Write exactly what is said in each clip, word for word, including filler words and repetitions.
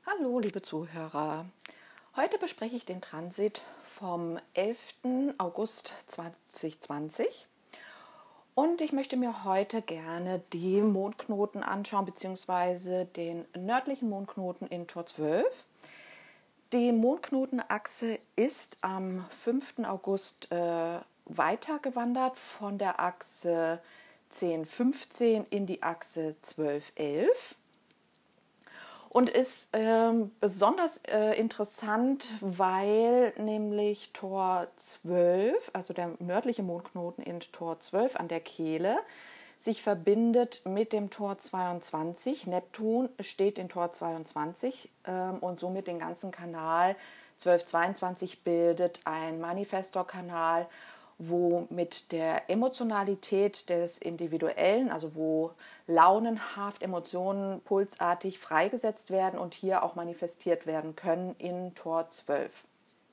Hallo, liebe Zuhörer. Heute bespreche ich den Transit vom elften August zweitausendzwanzig und ich möchte mir heute gerne die Mondknoten anschauen, beziehungsweise den nördlichen Mondknoten in Tor zwölf. Die Mondknotenachse ist am fünften August äh, weitergewandert von der Achse zehn fünfzehn in die Achse zwölf elf. Und ist ähm, besonders äh, interessant, weil nämlich Tor zwölf, also der nördliche Mondknoten in Tor zwölf an der Kehle, sich verbindet mit dem Tor zweiundzwanzig. Neptun steht in Tor zweiundzwanzig ähm, und somit den ganzen Kanal zwölf zweiundzwanzig bildet, ein Manifestorkanal, wo mit der Emotionalität des Individuellen, also wo launenhaft Emotionen pulsartig freigesetzt werden und hier auch manifestiert werden können in Tor zwölf.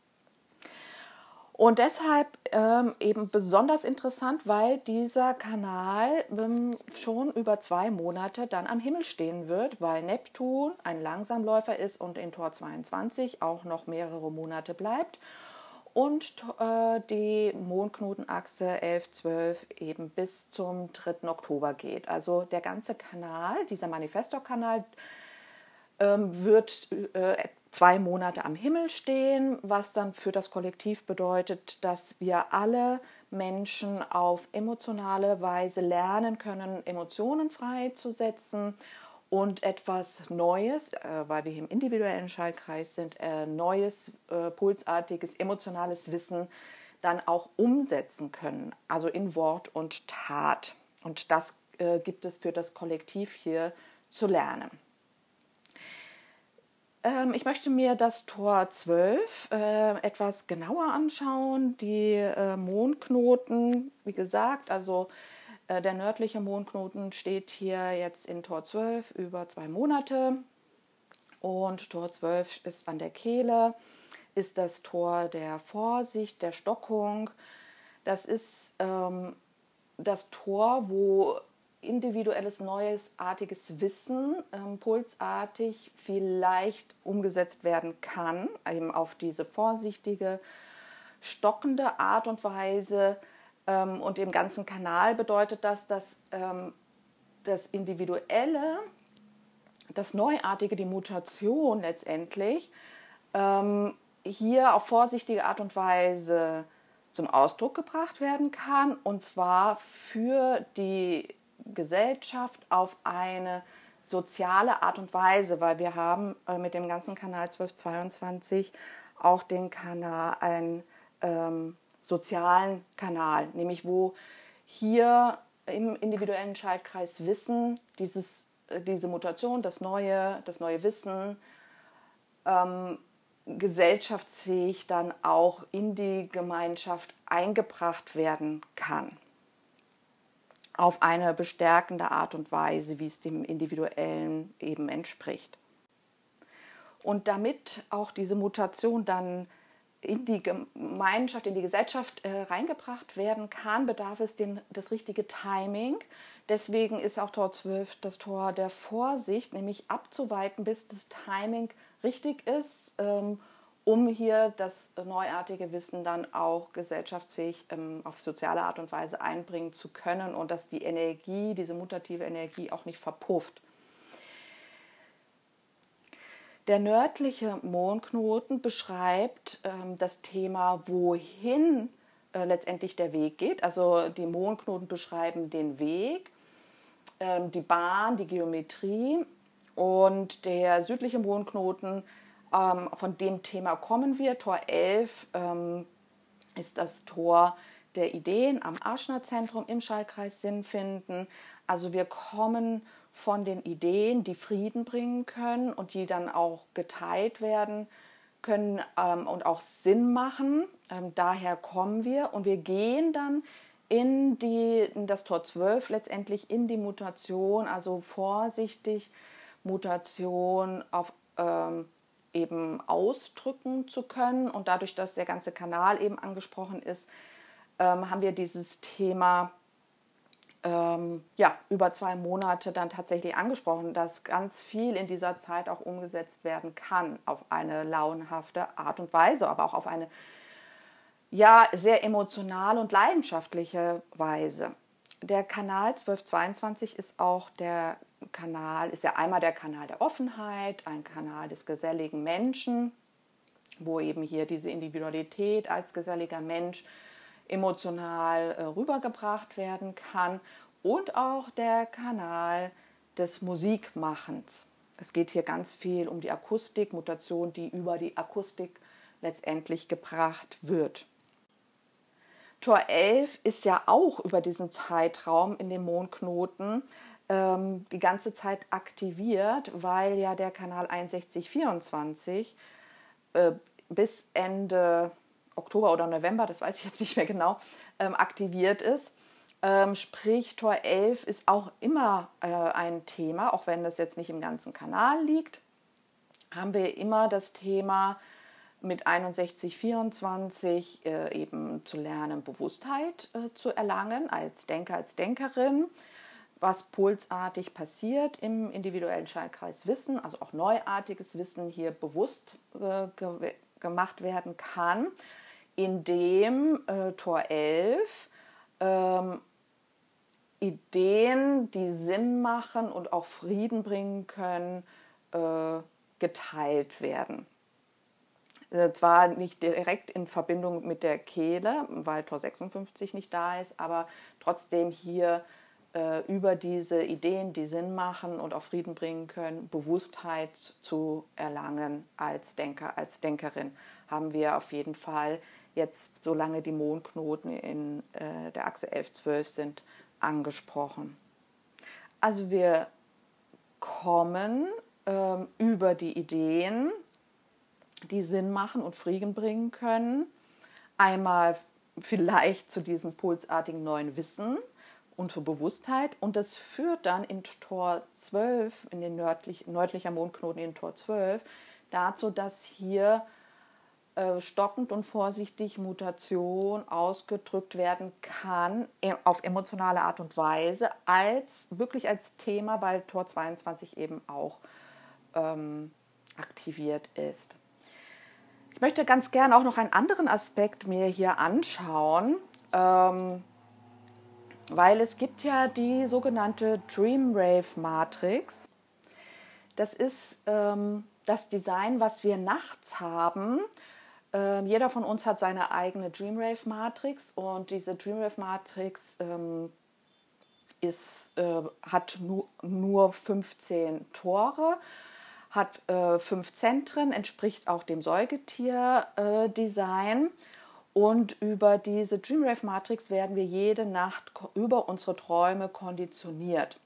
Und deshalb ähm, eben besonders interessant, weil dieser Kanal ähm, schon über zwei Monate dann am Himmel stehen wird, weil Neptun ein Langsamläufer ist und in Tor zweiundzwanzig auch noch mehrere Monate bleibt. Und äh, die Mondknotenachse elf zwölf eben bis zum dritten Oktober geht. Also der ganze Kanal, dieser Manifestorkanal, ähm, wird äh, zwei Monate am Himmel stehen, was dann für das Kollektiv bedeutet, dass wir alle Menschen auf emotionale Weise lernen können, Emotionen freizusetzen und etwas Neues, äh, weil wir hier im individuellen Schaltkreis sind, äh, neues, äh, pulsartiges, emotionales Wissen dann auch umsetzen können, also in Wort und Tat. Und das äh, gibt es für das Kollektiv hier zu lernen. Ähm, ich möchte mir das Tor zwölf äh, etwas genauer anschauen, die äh, Mondknoten, wie gesagt, also der nördliche Mondknoten steht hier jetzt in Tor zwölf über zwei Monate und Tor zwölf ist an der Kehle, ist das Tor der Vorsicht, der Stockung. Das ist ähm, das Tor, wo individuelles, neues, artiges Wissen ähm, pulsartig vielleicht umgesetzt werden kann, eben auf diese vorsichtige, stockende Art und Weise. Und im ganzen Kanal bedeutet das, dass ähm, das Individuelle, das Neuartige, die Mutation letztendlich ähm, hier auf vorsichtige Art und Weise zum Ausdruck gebracht werden kann, und zwar für die Gesellschaft auf eine soziale Art und Weise, weil wir haben äh, mit dem ganzen Kanal zwölf zweiundzwanzig auch den Kanal, ein ähm, sozialen Kanal, nämlich wo hier im individuellen Schaltkreis Wissen, dieses, diese Mutation, das neue, das neue Wissen, ähm, gesellschaftsfähig dann auch in die Gemeinschaft eingebracht werden kann. Auf eine bestärkende Art und Weise, wie es dem Individuellen eben entspricht. Und damit auch diese Mutation dann in die Gemeinschaft, in die Gesellschaft äh, reingebracht werden kann, bedarf es den, das richtige Timing. Deswegen ist auch Tor zwölf das Tor der Vorsicht, nämlich abzuwarten, bis das Timing richtig ist, ähm, um hier das neuartige Wissen dann auch gesellschaftsfähig ähm, auf soziale Art und Weise einbringen zu können und dass die Energie, diese mutative Energie auch nicht verpufft. Der nördliche Mondknoten beschreibt ähm, das Thema, wohin äh, letztendlich der Weg geht. Also die Mondknoten beschreiben den Weg, ähm, die Bahn, die Geometrie. Und der südliche Mondknoten, ähm, von dem Thema kommen wir, Tor elf, ähm, ist das Tor der Ideen am Ajna-Zentrum im Schaltkreis Sinn finden. Also wir kommen von den Ideen, die Frieden bringen können und die dann auch geteilt werden können ähm, und auch Sinn machen. Ähm, daher kommen wir und wir gehen dann in, die, in das Tor zwölf, letztendlich in die Mutation, also vorsichtig Mutation auf ähm, eben ausdrücken zu können. Und dadurch, dass der ganze Kanal eben angesprochen ist, ähm, haben wir dieses Thema ähm, ja, über zwei Monate dann tatsächlich angesprochen, dass ganz viel in dieser Zeit auch umgesetzt werden kann auf eine launenhafte Art und Weise, aber auch auf eine ja, sehr emotional und leidenschaftliche Weise. Der Kanal zwölf zweiundzwanzig ist auch der Kanal, ist ja einmal der Kanal der Offenheit, ein Kanal des geselligen Menschen, wo eben hier diese Individualität als geselliger Mensch emotional äh, rübergebracht werden kann, und auch der Kanal des Musikmachens. Es geht hier ganz viel um die Akustik, Mutation, die über die Akustik letztendlich gebracht wird. Tor elf ist ja auch über diesen Zeitraum in dem Mondknoten ähm, die ganze Zeit aktiviert, weil ja der Kanal einundsechzig vierundzwanzig äh, bis Ende Oktober oder November, das weiß ich jetzt nicht mehr genau, ähm, aktiviert ist. Ähm, sprich, Tor elf ist auch immer äh, ein Thema, auch wenn das jetzt nicht im ganzen Kanal liegt, haben wir immer das Thema mit einundsechzig vierundzwanzig äh, eben zu lernen, Bewusstheit äh, zu erlangen als Denker, als Denkerin, was pulsartig passiert im individuellen Schaltkreis Wissen, also auch neuartiges Wissen hier bewusst äh, ge gemacht werden kann, indem äh, Tor elf ähm, Ideen, die Sinn machen und auch Frieden bringen können, äh, geteilt werden. Zwar nicht direkt in Verbindung mit der Kehle, weil Tor sechsundfünfzig nicht da ist, aber trotzdem hier äh, über diese Ideen, die Sinn machen und auch Frieden bringen können, Bewusstheit zu erlangen als Denker, als Denkerin, haben wir auf jeden Fall jetzt, solange die Mondknoten in äh, der Achse elf zwölf sind, angesprochen. Also wir kommen ähm, über die Ideen, die Sinn machen und Frieden bringen können, einmal vielleicht zu diesem pulsartigen neuen Wissen und zur Bewusstheit, und das führt dann in Tor zwölf, in den nördlich, nördlicher Mondknoten in Tor zwölf, dazu, dass hier äh, stockend und vorsichtig Mutation ausgedrückt werden kann, auf emotionale Art und Weise, als wirklich als Thema, weil Tor zweiundzwanzig eben auch ähm, aktiviert ist. Ich möchte ganz gerne auch noch einen anderen Aspekt mir hier anschauen, ähm, weil es gibt ja die sogenannte Dreamwave-Matrix. Das ist ähm, das Design, was wir nachts haben. Ähm, jeder von uns hat seine eigene Dreamwave-Matrix, und diese Dreamwave-Matrix ähm, ist, äh, hat nu nur fünfzehn Tore, hat äh, fünf Zentren, entspricht auch dem Säugetier-Design. Äh, und über diese Dreamwave-Matrix werden wir jede Nacht über unsere Träume konditioniert.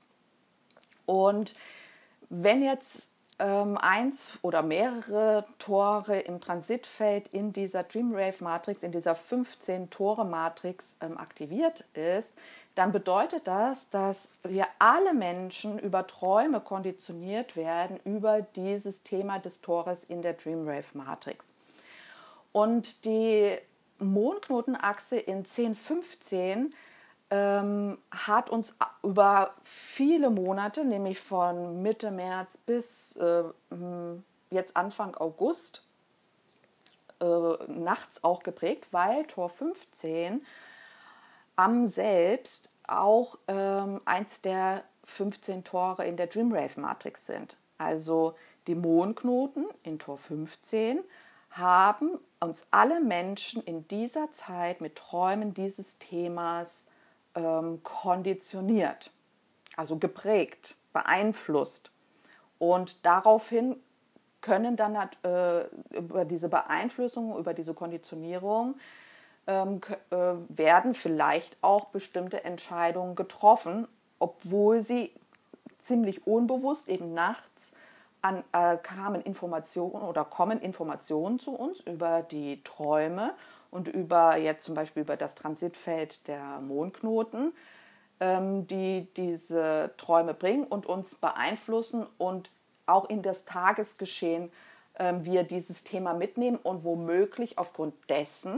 Und wenn jetzt ähm, eins oder mehrere Tore im Transitfeld in dieser Dreamwave-Matrix, in dieser fünfzehn-Tore-Matrix ähm, aktiviert ist, dann bedeutet das, dass wir alle Menschen über Träume konditioniert werden, über dieses Thema des Tores in der Dreamwave-Matrix. Und die Mondknotenachse in zehn fünfzehn ähm, hat uns über viele Monate, nämlich von Mitte März bis äh, jetzt Anfang August, äh, nachts auch geprägt, weil Tor fünfzehn am selbst auch ähm, eins der fünfzehn Tore in der Dreamwave-Matrix sind. Also die Mondknoten in Tor fünfzehn haben uns alle Menschen in dieser Zeit mit Träumen dieses Themas ähm, konditioniert, also geprägt, beeinflusst. Und daraufhin können dann äh, über diese Beeinflussung, über diese Konditionierung ähm, äh, werden vielleicht auch bestimmte Entscheidungen getroffen, obwohl sie ziemlich unbewusst eben nachts an, äh, kamen Informationen oder kommen Informationen zu uns über die Träume und über jetzt zum Beispiel über das Transitfeld der Mondknoten, ähm, die diese Träume bringen und uns beeinflussen und auch in das Tagesgeschehen ähm, wir dieses Thema mitnehmen und womöglich aufgrund dessen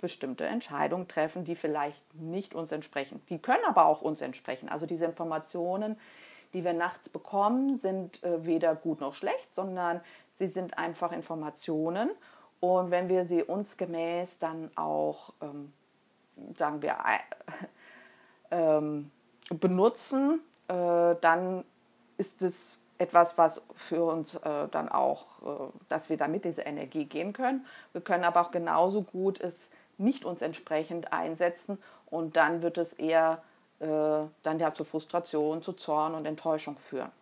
bestimmte Entscheidungen treffen, die vielleicht nicht uns entsprechen. Die können aber auch uns entsprechen. Also diese Informationen, die wir nachts bekommen, sind äh, weder gut noch schlecht, sondern sie sind einfach Informationen. Und wenn wir sie uns gemäß dann auch, ähm, sagen wir, äh, äh, benutzen, äh, dann ist es etwas, was für uns äh, dann auch, äh, dass wir damit diese Energie gehen können. Wir können aber auch genauso gut es nicht uns entsprechend einsetzen und dann wird es eher äh, dann ja zu Frustration, zu Zorn und Enttäuschung führen.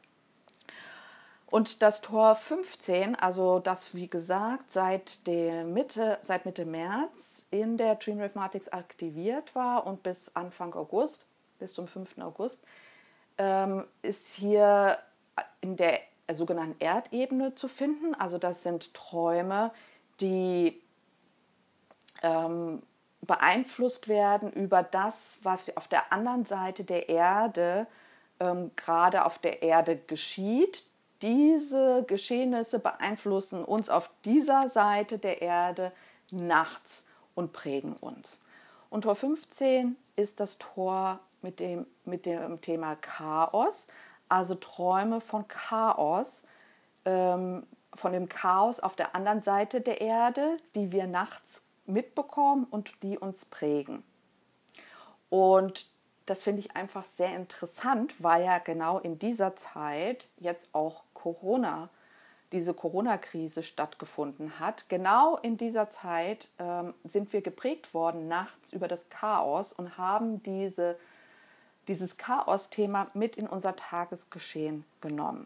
Und das Tor fünfzehn, also das wie gesagt seit, der Mitte, seit Mitte März in der Dreamwave Matrix aktiviert war und bis Anfang August, bis zum fünften August, ähm, ist hier in der sogenannten Erdebene zu finden. Also das sind Träume, die ähm, beeinflusst werden über das, was auf der anderen Seite der Erde ähm, gerade auf der Erde geschieht. Diese Geschehnisse beeinflussen uns auf dieser Seite der Erde nachts und prägen uns. Und Tor fünfzehn ist das Tor mit dem, mit dem Thema Chaos, also Träume von Chaos, ähm, von dem Chaos auf der anderen Seite der Erde, die wir nachts mitbekommen und die uns prägen. Und das finde ich einfach sehr interessant, weil ja genau in dieser Zeit jetzt auch Corona, diese Corona-Krise stattgefunden hat. Genau in dieser Zeit ähm, sind wir geprägt worden nachts über das Chaos und haben diese, dieses Chaos-Thema mit in unser Tagesgeschehen genommen.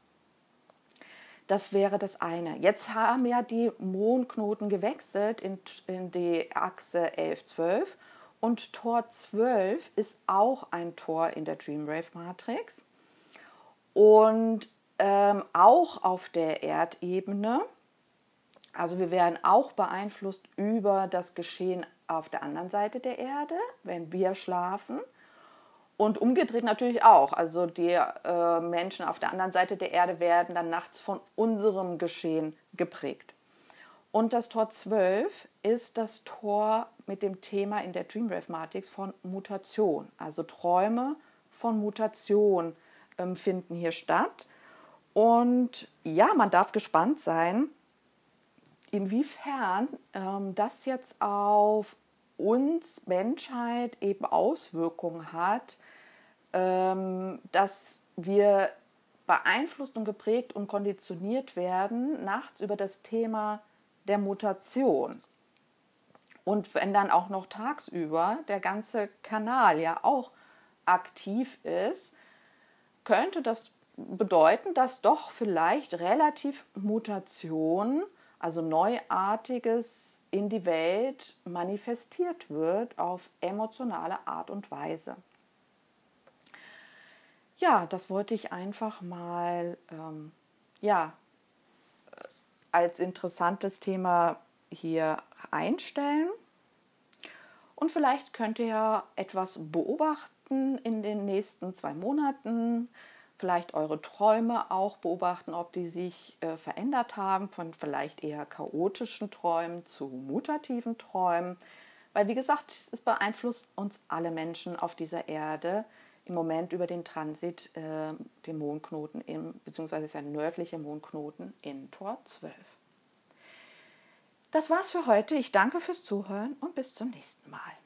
Das wäre das eine. Jetzt haben ja die Mondknoten gewechselt in, in die Achse elf zwölf und Tor zwölf ist auch ein Tor in der Dreamwave Matrix und ähm, auch auf der Erdebene. Also wir werden auch beeinflusst über das Geschehen auf der anderen Seite der Erde, wenn wir schlafen. Und umgedreht natürlich auch. Also die äh, Menschen auf der anderen Seite der Erde werden dann nachts von unserem Geschehen geprägt. Und das Tor zwölf ist das Tor mit dem Thema in der Dreamwave Matrix von Mutation. Also Träume von Mutation ähm, finden hier statt. Und ja, man darf gespannt sein, inwiefern ähm, das jetzt auf uns Menschheit eben Auswirkungen hat, ähm, dass wir beeinflusst und geprägt und konditioniert werden nachts über das Thema der Mutation. Und wenn dann auch noch tagsüber der ganze Kanal ja auch aktiv ist, könnte das bedeuten, dass doch vielleicht relativ Mutation, also Neuartiges in die Welt manifestiert wird auf emotionale Art und Weise. Ja, das wollte ich einfach mal ähm, ja, als interessantes Thema hier einstellen. Und vielleicht könnt ihr etwas beobachten in den nächsten zwei Monaten, vielleicht eure Träume auch beobachten, ob die sich äh, verändert haben, von vielleicht eher chaotischen Träumen zu mutativen Träumen. Weil wie gesagt, es beeinflusst uns alle Menschen auf dieser Erde im Moment über den Transit, äh, den Mondknoten, im, beziehungsweise ist ein nördlicher Mondknoten in Tor zwölf. Das war's für heute. Ich danke fürs Zuhören und bis zum nächsten Mal.